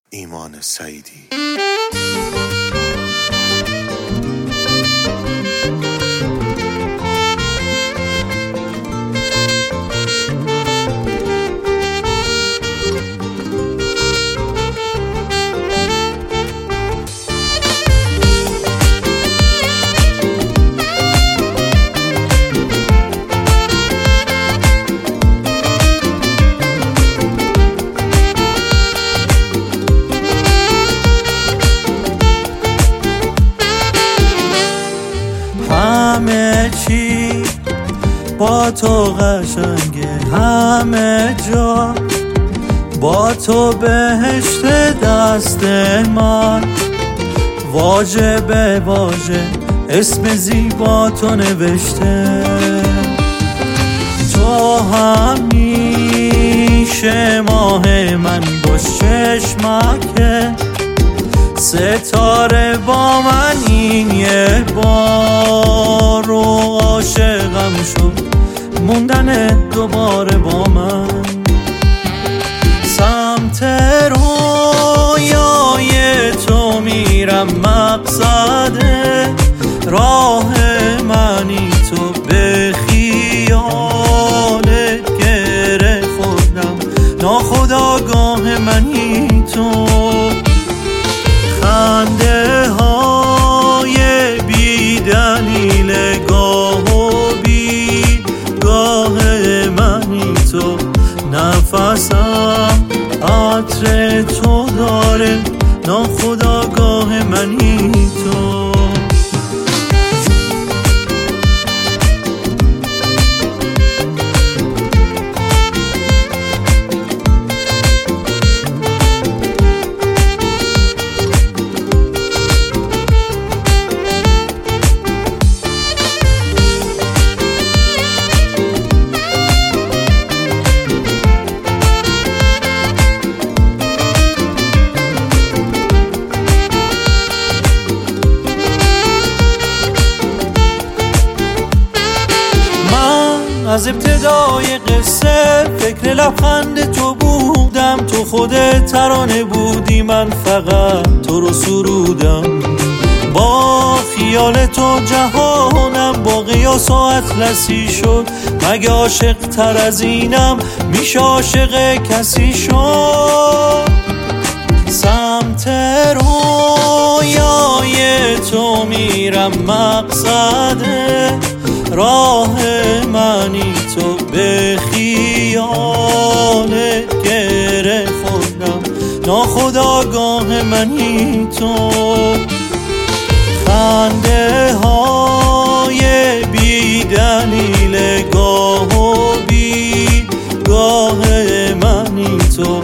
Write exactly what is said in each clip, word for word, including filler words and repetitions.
ایمان سعیدی. همه چی با تو قشنگه، همه جا با تو بهشت دست من، واژه به واژه اسم زیبا تو نوشته. تو همیشه ماه من باش، چشمکه ستاره با من این یه بار، و عاشقم شد موندن دوباره با من. سمت رویای تو میرم، مقصد راه منی تو، به خیالت گره خوردم، ناخودآگاه منی تو. خنده های بی دلیل گاه و بی گاه منی تو، نفسم عطر تو داره، ناخودآگاه منی تو. از ابتدای قصه فکر لبخند تو بودم، تو خودت ترانه بودی، من فقط تو رو سرودم. با خیال تو جهانم با قیاس و اطلسی شد، مگه عاشق تر از اینم میشه عاشق کسی شد. سمت رویای تو میرم، مقصد راه منی تو، به خیالت گره خوردم، ناخودآگاه منی تو. خنده های بی دلیل گاه و بی گاه منی تو،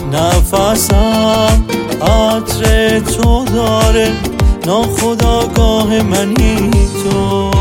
نفسم عطر تو داره، ناخودآگاه منی تو.